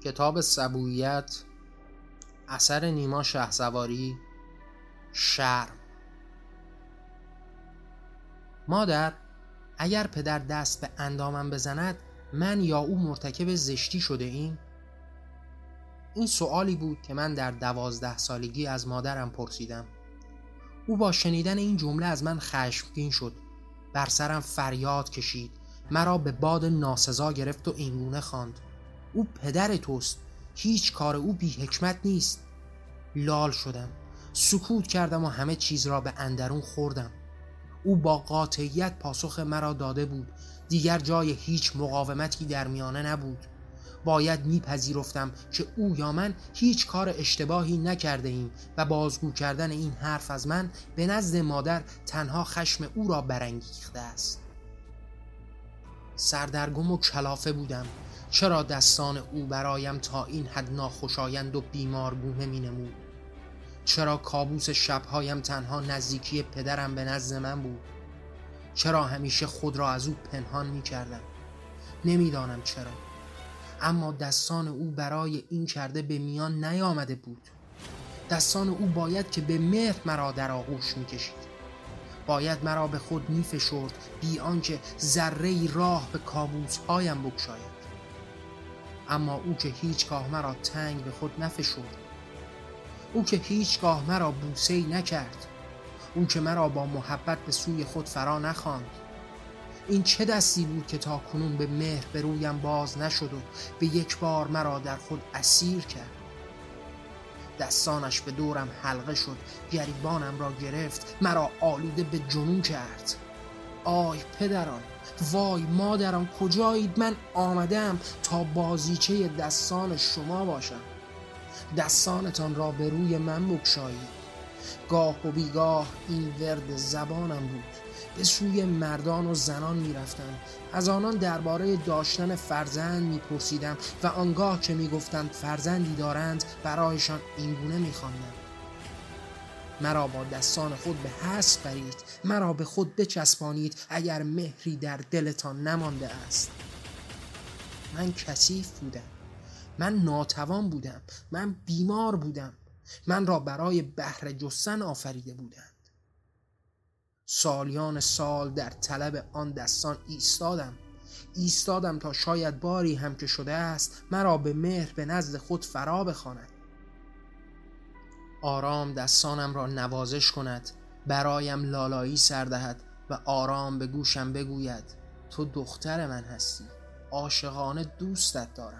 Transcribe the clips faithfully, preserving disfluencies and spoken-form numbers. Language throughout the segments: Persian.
کتاب سبوییت، اثر نیما شهسواری. شرم. مادر، اگر پدر دست به اندامم بزند من یا او مرتکب زشتی شده ایم؟ این سؤالی بود که من در دوازده سالگی از مادرم پرسیدم. او با شنیدن این جمله از من خشمگین شد، بر سرم فریاد کشید، مرا به باد ناسزا گرفت و اینگونه خواند: او پدر توست، هیچ کار او بی حکمت نیست. لال شدم، سکوت کردم و همه چیز را به اندرون خوردم. او با قاطعیت پاسخ مرا داده بود، دیگر جای هیچ مقاومتی در میانه نبود. باید میپذیرفتم که او یا من هیچ کار اشتباهی نکرده ایم و بازگو کردن این حرف از من به نزد مادر تنها خشم او را برانگیخته است. سردرگم و کلافه بودم. چرا دستان او برایم تا این حد ناخوشایند و بیمارگونه می نمود؟ چرا کابوس شبهایم تنها نزدیکی پدرم به نزد من بود؟ چرا همیشه خود را از او پنهان می کردم؟ نمیدانم چرا، اما دستان او برای این کرده به میان نیامده بود. دستان او باید که به مهر مرا در آغوش می کشید، باید مرا به خود می فشرد بی آنکه ذره‌ای راه به کابوس‌هایم بگشاید. اما او که هیچگاه مرا تنگ به خود نفشرد، او که هیچگاه مرا بوسه‌ای نکرد، او که مرا با محبت به سوی خود فرا نخواند. این چه دستی بود که تا کنون به مهر به رویم باز نشد و به یک بار مرا در خود اسیر کرد؟ دستانش به دورم حلقه شد، گریبانم را گرفت، مرا آلوده به جنون کرد. آی پدران، وای مادران، کجایید؟ من آمدم تا بازیچه دستان شما باشم. دستانتان را به روی من بگشایید. گاه و بیگاه این ورد زبانم بود. به سوی مردان و زنان می رفتم، از آنان درباره داشتن فرزند می پرسیدم و آنگاه که می گفتند فرزندی دارند برایشان اینگونه می خواندم: مرا با دستان خود به حبس برید، مرا به خود بچسبانید اگر مهری در دلتان نمانده است. من کثیف بودم، من ناتوان بودم، من بیمار بودم، من را برای بهره جستن آفریده بودند. سالیان سال در طلب آن دستان ایستادم ایستادم تا شاید باری هم که شده است مرا به مهر به نزد خود فرا بخواند. آرام دستانم را نوازش کند، برایم لالایی سر دهد و آرام به گوشم بگوید: تو دختر من هستی، عاشقانه دوستت دارم.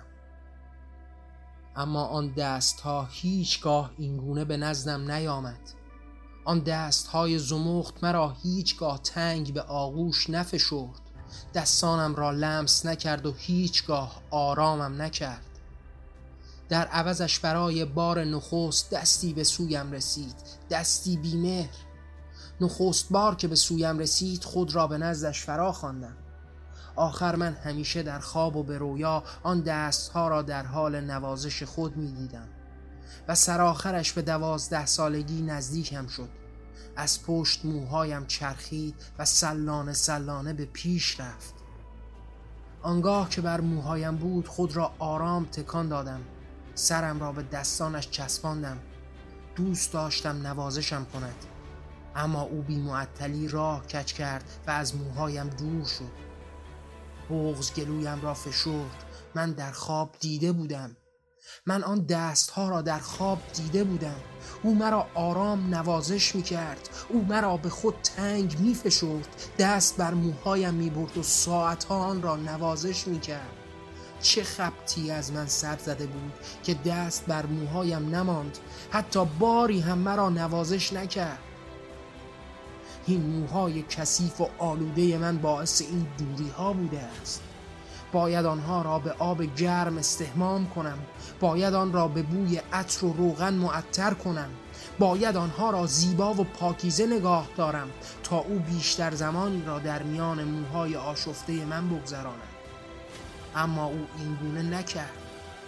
اما آن دستها هیچگاه اینگونه به نزدم نیامد. آن دستهای زمخت مرا هیچگاه تنگ به آغوش نفشرد، دستانم را لمس نکرد و هیچگاه آرامم نکرد. در عوضش برای بار نخست دستی به سویم رسید، دستی بیمهر. نخست بار که به سویم رسید خود را به نزدش فرا خواندم. آخر من همیشه در خواب و به رویا آن دستها را در حال نوازش خود می دیدم و سرآخرش به دوازده سالگی نزدیکم شد. از پشت موهایم چرخید و سلانه سلانه به پیش رفت. آنگاه که بر موهایم بود خود را آرام تکان دادم، سرم را به دستانش چسباندم. دوست داشتم نوازشم کند، اما او بی معطلی راه کج کرد و از موهایم دور شد. بغض گلویم را فشرد. من در خواب دیده بودم، من آن دستها را در خواب دیده بودم. او مرا آرام نوازش می کرد، او مرا به خود تنگ می فشرد، دست بر موهایم می برد و ساعتها آن را نوازش می کرد. چه خبطی از من سر زده بود که دست بر موهایم نماند، حتی باری هم مرا نوازش نکرد. این موهای کثیف و آلوده من باعث این دوری ها بوده است. باید آنها را به آب گرم استحمام کنم، باید آن را به بوی عطر و روغن معطر کنم، باید آنها را زیبا و پاکیزه نگاه دارم تا او بیشتر زمانی را در میان موهای آشفته من بگذراند. اما او اینگونه نکرد.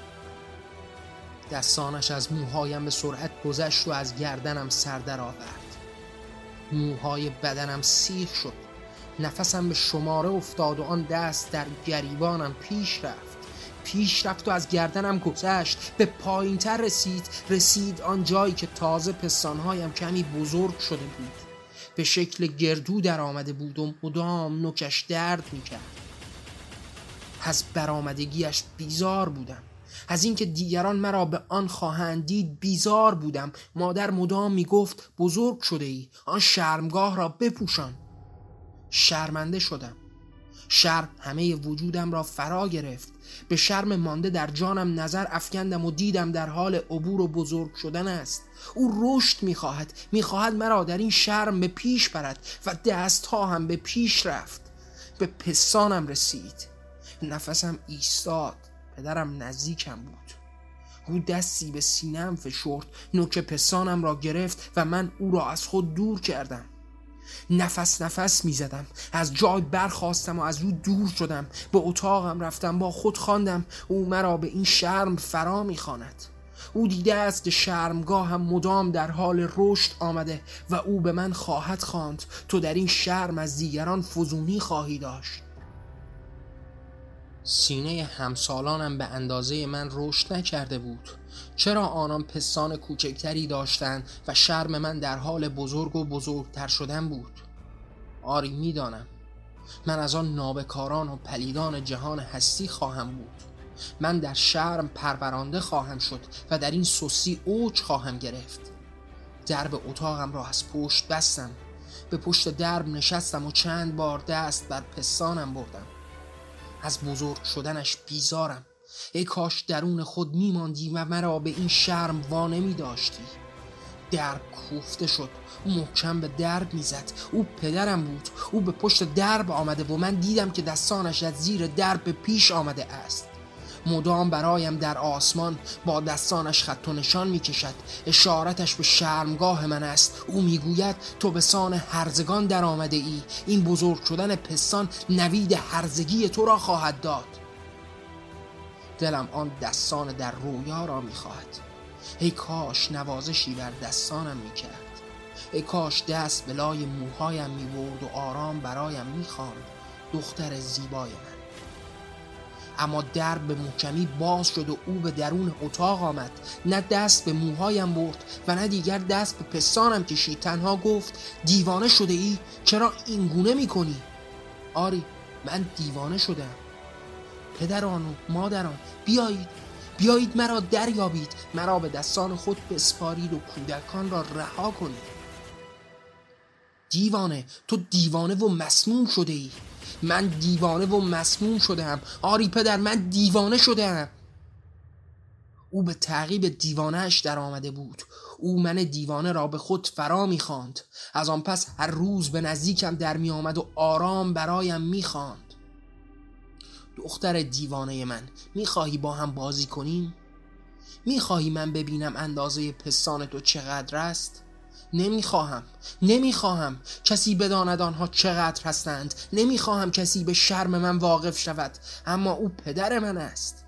دستانش از موهایم به سرعت گذشت و از گردنم سر در آورد. موهای بدنم سیخ شد، نفسم به شماره افتاد و آن دست در گریبانم پیش رفت، پیش رفت و از گردنم گذشت، به پایین تر رسید رسید آن جایی که تازه پستانهایم کمی بزرگ شده بود، به شکل گردو در آمده بود و مدام نوکش درد میکرد. از برآمدگیش بیزار بودم، از اینکه دیگران مرا به آن خواهند دید بیزار بودم. مادر مدام میگفت بزرگ شده ای، آن شرمگاه را بپوشان. شرمنده شدم. شرم همه وجودم را فرا گرفت. به شرم مانده در جانم نظر افکندم و دیدم در حال عبور و بزرگ شدن است. او رشد میخواهد میخواهد مرا در این شرم به پیش برد و دستها هم به پیش رفت. به پستانم رسید. نفسم ایستاد. پدرم نزدیکم بود. او دستی به سینه‌ام فشرد، نوک پستانم را گرفت و من او را از خود دور کردم. نفس نفس می زدم. از جای برخاستم و از او دور شدم. به اتاقم رفتم، با خود خواندم او مرا به این شرم فرا می خواند. او دیده است که شرمگاه هم مدام در حال رشد آمده و او به من خواهد خواند تو در این شرم از دیگران فزونی خواهی داشت. سینه همسالانم به اندازه من رشد نکرده بود. چرا آنان پستان کوچکتری داشتند و شرم من در حال بزرگ و بزرگتر شدن بود؟ آری میدانم. من از آن نابکاران و پلیدان جهان هستی خواهم بود. من در شرم پرورانده خواهم شد و در این سستی اوج خواهم گرفت. درب اتاقم را از پشت بستم. به پشت درب نشستم و چند بار دست بر پستانم بردم. از بزرگ شدنش بیزارم. ای کاش درون خود میماندی و مرا به این شرم وا نمی داشتی. درب کوفته شد. محکم به درب میزد. او پدرم بود. او به پشت درب آمده و من دیدم که دستانش از زیر درب به پیش آمده است. مدام برایم در آسمان با دستانش خط و نشان میکشد. اشارتش به شرمگاه من است. او میگوید تو به سان هرزگان در آمده ای. این بزرگ شدن پستان نوید هرزگی تو را خواهد داد. دلم آن دستان در رویا را میخواهد. ای کاش نوازشی بر دستانم میکرد. ای کاش دست به لای موهایم میبرد و آرام برایم میخواند دختر زیبای من. اما درب به محکمی باز شد و او به درون اتاق آمد. نه دست به موهایم برد و نه دیگر دست به پستانم کشید. تنها گفت دیوانه شده ای؟ چرا این گونه می کنی؟ آری من دیوانه شدم. پدران و مادران بیایید بیایید مرا دریابید. مرا به دستان خود بسپارید و کودکان را رها کنید. دیوانه، تو دیوانه و مسموم شده ای. من دیوانه و مسموم شدم. آری پدر من دیوانه شدم. او به تعقیب دیوانه‌اش در آمده بود. او من دیوانه را به خود فرا می‌خواند. از آن پس هر روز به نزدیکم در می آمد و آرام برایم می‌خواند. دختر دیوانه من، می‌خواهی با هم بازی کنیم؟ می‌خواهی من ببینم اندازه پستان تو چقدر است؟ نمیخواهم نمیخواهم کسی بداند آنها چقدر هستند. نمیخواهم کسی به شرم من واقف شود. اما او پدر من است.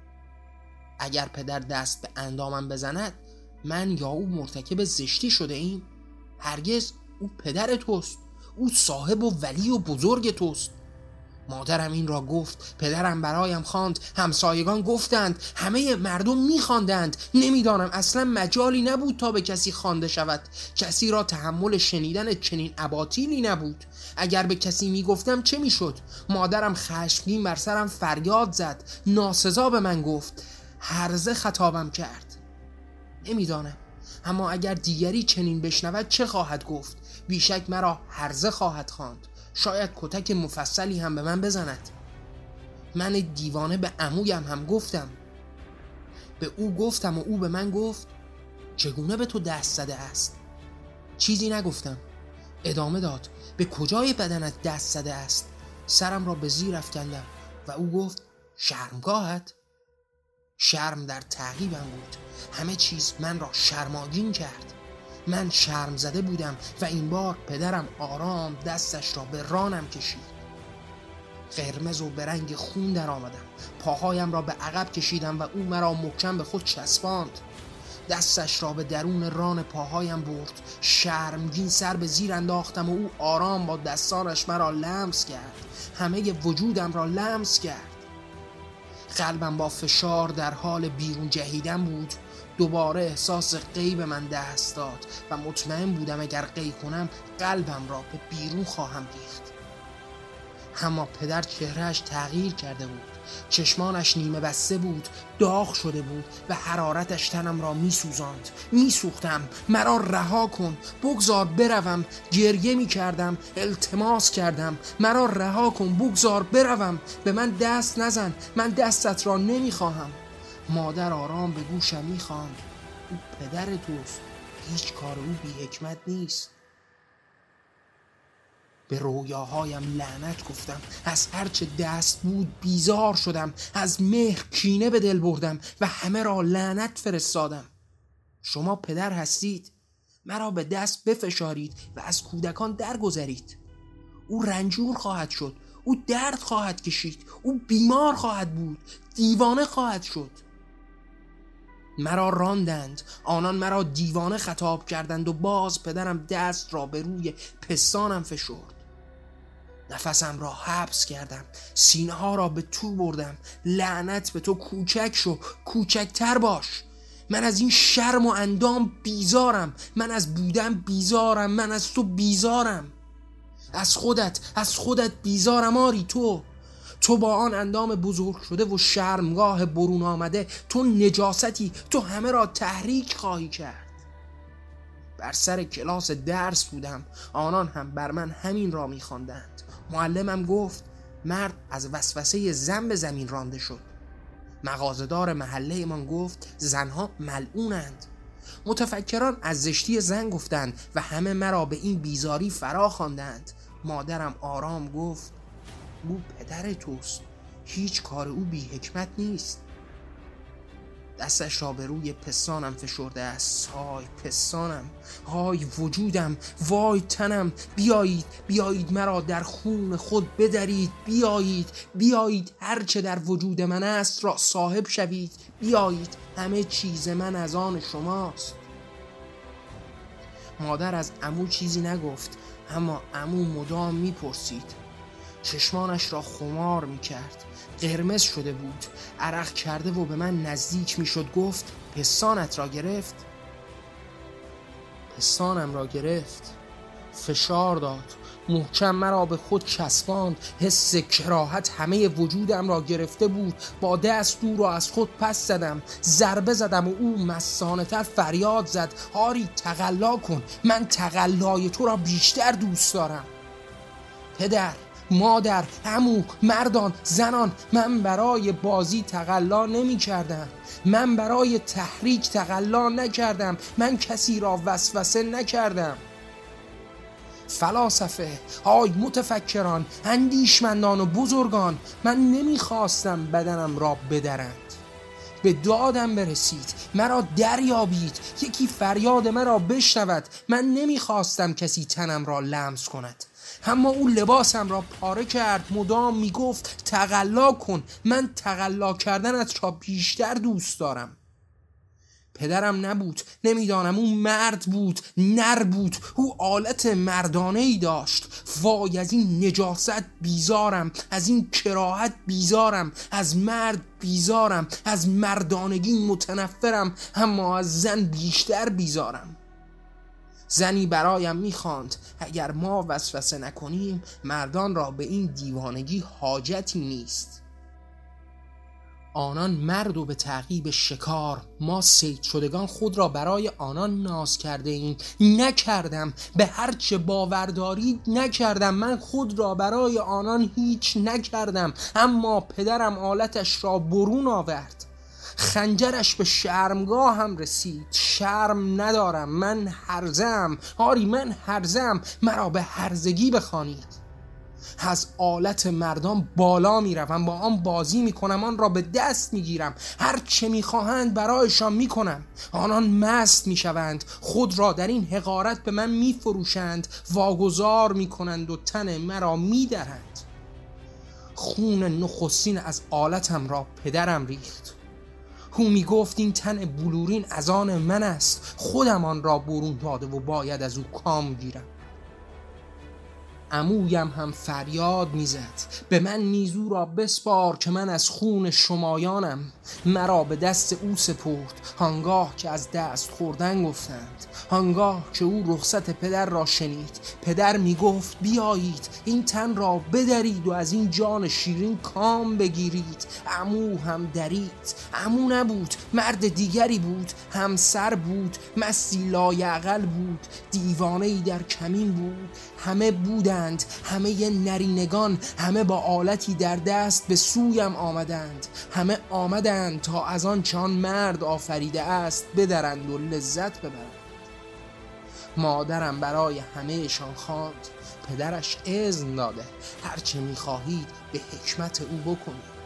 اگر پدر دست به اندامم بزند من یا او مرتکب زشتی شده ایم؟ هرگز. او پدر توست. او صاحب و ولی و بزرگ توست. مادرم این را گفت. پدرم برایم خواند. همسایگان گفتند. همه مردم میخواندند. نمیدانم اصلا مجالی نبود تا به کسی خوانده شود. کسی را تحمل شنیدن چنین اباطیلی نبود. اگر به کسی میگفتم چه میشد؟ مادرم خشمگین بر سرم فریاد زد. ناسزا به من گفت. هرزه خطابم کرد. نمیدانم. اما اگر دیگری چنین بشنود چه خواهد گفت؟ بیشک مرا هرزه خواهد خواند. شاید کتک مفصلی هم به من بزند. من دیوانه به عمویم هم گفتم. به او گفتم و او به من گفت چگونه به تو دست زده است؟ چیزی نگفتم. ادامه داد. به کجای بدنت دست زده است؟ سرم را به زیر افکندم و او گفت شرمگاهت؟ شرم در تعقیبم بود. همه چیز من را شرماگین کرد. من شرم زده بودم و این بار پدرم آرام دستش را به رانم کشید. قرمز و به رنگ خون در آمدم. پاهایم را به عقب کشیدم و او مرا محکم به خود چسباند. دستش را به درون ران پاهایم برد. شرمگین سر به زیر انداختم و او آرام با دستانش مرا لمس کرد. همه وجودم را لمس کرد. قلبم با فشار در حال بیرون جهیدن بود. دوباره احساس قی به من دست داد و مطمئن بودم اگر قی کنم قلبم را به بیرون خواهم ریخت. اما پدر چهرهش تغییر کرده بود. چشمانش نیمه بسته بود، داغ شده بود و حرارتش تنم را می سوزاند. می سوختم. مرا رها کن، بگذار بروم. گریه می کردم، التماس کردم. مرا رها کن، بگذار بروم. به من دست نزن، من دستت را نمی خواهم. مادر آرام به گوشم می خواند: او پدر توست، هیچ کار او بی حکمت نیست. به رویاهایم لعنت گفتم. از هرچه دست بود بیزار شدم. از مهر کینه به دل بردم و همه را لعنت فرستادم. شما پدر هستید، مرا به دست بفشارید و از کودکان درگذرید. او رنجور خواهد شد، او درد خواهد کشید، او بیمار خواهد بود، دیوانه خواهد شد. مرا راندند، آنان مرا دیوانه خطاب کردند و باز پدرم دست را به روی پستانم فشرد. نفسم را حبس کردم، سینه ها را به تو بردم. لعنت به تو، کوچک شو، کوچکتر باش. من از این شرم و اندام بیزارم. من از بودن بیزارم. من از تو بیزارم. از خودت، از خودت بیزارم. آری تو تو با آن اندام بزرگ شده و شرمگاه برون آمده، تو نجاستی، تو همه را تحریک خواهی کرد. بر سر کلاس درس بودم، آنان هم بر من همین را می‌خواندند. معلمم گفت مرد از وسوسه زن به زمین رانده شد. مغازه‌دار محله من گفت زنها ملعونند. متفکران از زشتی زن گفتند و همه مرا به این بیزاری فرا خواندند. مادرم آرام گفت او پدر توست، هیچ کار او بی حکمت نیست. دستش را به روی پستانم فشرده است. های پستانم، های وجودم، وای تنم. بیایید، بیایید مرا در خون خود بدرید. بیایید، بیایید هرچه در وجود من است را صاحب شوید. بیایید، همه چیز من از آن شماست. مادر از عمو چیزی نگفت، اما عمو مدام میپرسید. چشمانش را خمار میکرد، قرمز شده بود، عرق کرده و به من نزدیک میشد. گفت پستانت را گرفت؟ پستانم را گرفت، فشار داد، محکم مرا به خود چسباند. حس کراهت همه وجودم را گرفته بود. با دست او را از خود پس زدم، ضربه زدم و او مستانه تر فریاد زد: آری تقلا کن، من تقلای تو را بیشتر دوست دارم. پدر، مادر، عمو، مردان، زنان، من برای بازی تقلا نمی کردم. من برای تحریک تقلا نکردم. من کسی را وسوسه نکردم. فلاسفه، آی متفکران، اندیشمندان و بزرگان، من نمیخواستم بدنم را بدرند. به دادم برسید، مرا دریابید، یکی فریاد مرا بشنود. من نمیخواستم کسی تنم را لمس کند، اما او لباسم را پاره کرد. مدام میگفت تقلا کن، من تقلا کردنت را بیشتر دوست دارم. پدرم نبود، نمیدانم، او مرد بود، نر بود، او آلت مردانه ای داشت. وای از این نجاست بیزارم، از این کراهت بیزارم، از مرد بیزارم، از مردانگی متنفرم، اما از زن بیشتر بیزارم. زنی برایم میخواند اگر ما وسوسه نکنیم مردان را به این دیوانگی حاجتی نیست. آنان مرد و به تعقیب شکار، ما صید شدگان خود را برای آنان ناز کرده ایم. نکردم، به هرچه باور دارید نکردم. من خود را برای آنان هیچ نکردم، اما پدرم آلتش را برون آورد. خنجرش به شرمگاه هم رسید. شرم ندارم، من هرزم. آری من هرزم، مرا به هرزگی بخوانید. از آلت مردان بالا می روم، با آن بازی می کنم، آن را به دست می گیرم، هر چه می خواهند برایشان می کنم. آنان مست می شوند، خود را در این حقارت به من می فروشند، واگذار می کنند و تن مرا می درند. خون نخستین از آلتم را پدرم ریخت. او می گفت این تن بلورین از آن من است، خودم آن را برون داده و باید از او کام گیرم. عمویم هم فریاد میزد به من نیزو را بسپار که من از خون شمایانم. مرا به دست او سپرد هنگاه که از دست خوردن گفتند. هنگاه که او رخصت پدر را شنید، پدر میگفت بیایید این تن را بدرید و از این جان شیرین کام بگیرید. عمو هم درید. عمو نبود، مرد دیگری بود، همسر بود، مستی لایعقل بود، دیوانه‌ای در کمین بود. همه بودند، همه نرینگان، همه با آلتی در دست به سویم آمدند. همه آمدند تا از آن چان مرد آفریده است بدرند و لذت ببرند. مادرم برای همهشان خواند. پدرش اذن داده هرچه میخواهید به حکمت او بکنید.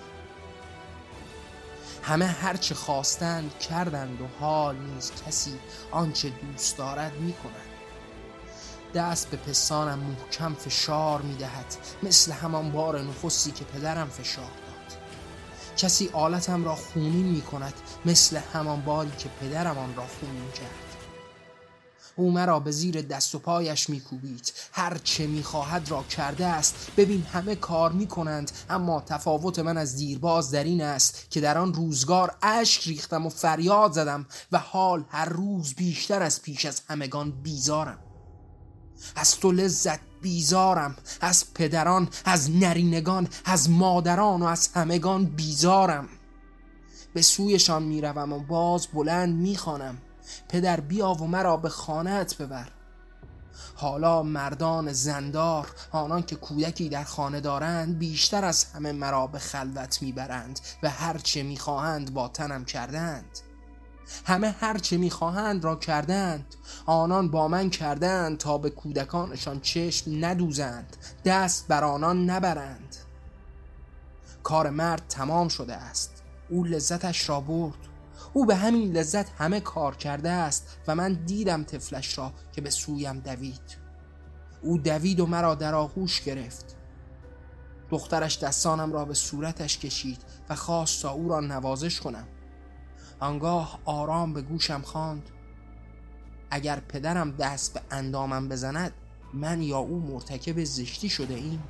همه هرچه خواستند کردند و حال نیز کسی آنچه دوست دارد میکند. دست به پستانم محکم فشار میدهد مثل همان بار نخستی که پدرم فشار داد. کسی آلتم را خونین میکند مثل همان باری که پدرم آن را خونین کرد. او مرا به زیر دست و پایش میکوبید. هر چه میخواهد را کرده است. ببین همه کار میکنند، اما تفاوت من از دیرباز در این است که در آن روزگار اشک ریختم و فریاد زدم و حال هر روز بیشتر از پیش از همگان بیزارم. از تو لذت بیزارم، از پدران، از نرینگان، از مادران و از همگان بیزارم. به سویشان میروم و باز بلند میخوانم پدر بیا و مرا به خانه‌ات ببر. حالا مردان زندار، آنان که کودکی در خانه دارند، بیشتر از همه مرا به خلوت میبرند و هر چه میخواهند با تنم کردند. همه هر چه میخواهند را کردند. آنان با من کردند تا به کودکانشان چشم ندوزند، دست بر آنان نبرند. کار مرد تمام شده است. او لذتش را برد. او به همین لذت همه کار کرده است و من دیدم طفلش را که به سویم دوید. او دوید و مرا در آغوش گرفت. دخترش دستانم را به صورتش کشید و خواست تا او را نوازش کنم. آنگاه آرام به گوشم خواند اگر پدرم دست به اندامم بزند من یا او مرتکب زشتی شده ایم.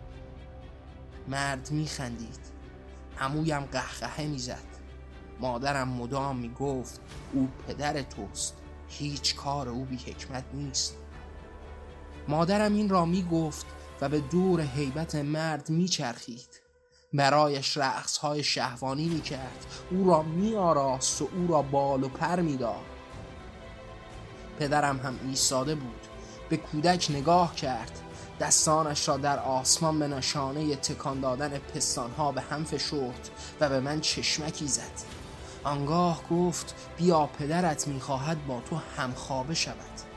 مرد می خندید. عمویم قهقهه می زد. مادرم مدام می گفت او پدر توست، هیچ کار او بی حکمت نیست. مادرم این را می گفت و به دور هیبت مرد می چرخید. برایش رقص‌های شهوانی می کرد. او را می آراست و او را بال و پر می داد. پدرم هم ایستاده بود. به کودک نگاه کرد. دستانش را در آسمان به نشانه تکان دادن پستانها به هم فشرد و به من چشمکی زد. آنگاه گفت بیا پدرت میخواهد با تو همخوابه شود.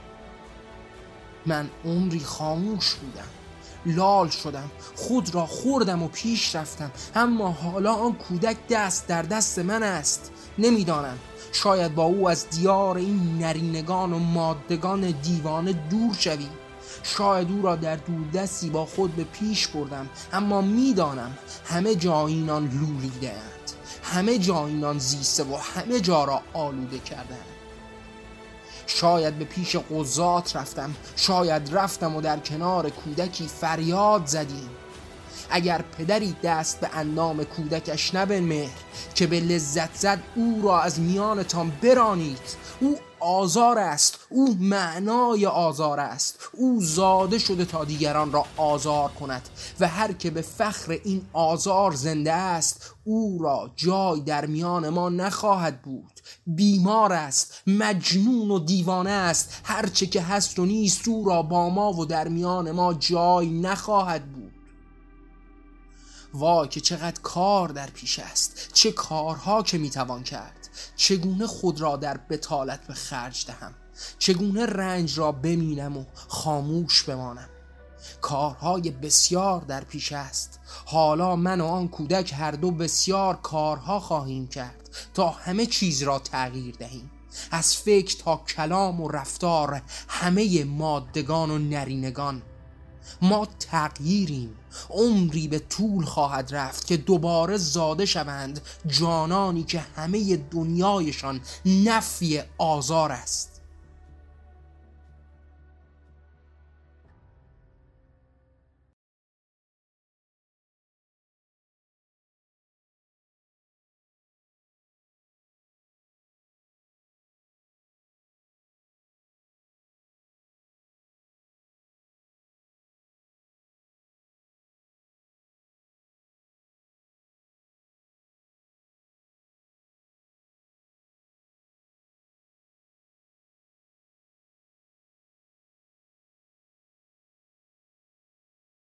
من عمری خاموش بودم. لال شدم، خود را خوردم و پیش رفتم. اما حالا آن کودک دست در دست من است. نمیدانم، شاید با او از دیار این نرینگان و مادگان دیوانه دور شوی. شاید او را در دوردستی با خود به پیش بردم. اما میدانم همه جا اینان لولیده اند، همه جا اینان زیسته و همه جا را آلوده کردند. شاید به پیش قضات رفتم، شاید رفتم و در کنار کودکی فریاد زدیم. اگر پدری دست به اندام کودکش نبنمهر که به لذت زد او را از میانتان برانید. او آزار است، او معنای آزار است. او زاده شده تا دیگران را آزار کند و هر که به فخر این آزار زنده است او را جای در میان ما نخواهد بود. بیمار است، مجنون و دیوانه است. هرچه که هست و نیست او را با ما و در میان ما جای نخواهد بود. وای که چقدر کار در پیش است، چه کارها که میتوان کرد. چگونه خود را در بطالت به خرج دهم، چگونه رنج را بمینم و خاموش بمانم. کارهای بسیار در پیش است. حالا من و آن کودک هر دو بسیار کارها خواهیم کرد تا همه چیز را تغییر دهیم. از فکر تا کلام و رفتار همه مادگان و نرینگان. ما تغییریم. عمری به طول خواهد رفت که دوباره زاده شوند جانانی که همه دنیایشان نفی آزار است.